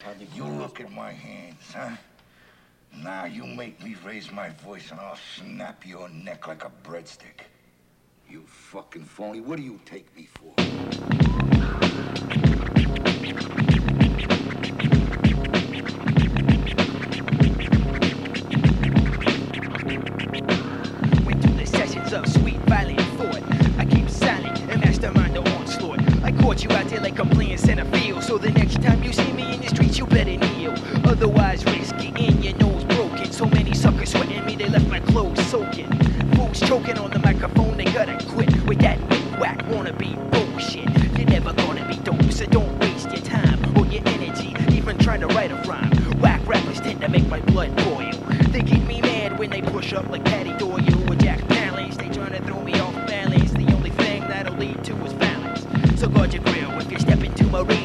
You look at my hands, huh? Now you make me raise my voice and I'll snap your neck like a breadstick. You fucking phony. What do you take me for? Went through the sessions of sweet, violent thought. I keep silent and mastermind the onslaught. I caught you out there like I'm playing center field. So the next time you see me in the streets, you better kneel. Otherwise, risk getting your nose broken. So many suckers sweating me, they left my clothes soaking. Fools choking on the microphone, they gotta quit with that whack wannabe bullshit. You're never gonna be dope, so don't waste your time or your energy even trying to write a rhyme. Whack rappers tend to make my blood boil. They get me mad when they push up like Patty Doyle or Jack Palance. They trying to throw me off balance. The only thing that'll lead to is balance. So guard your grill if you step into my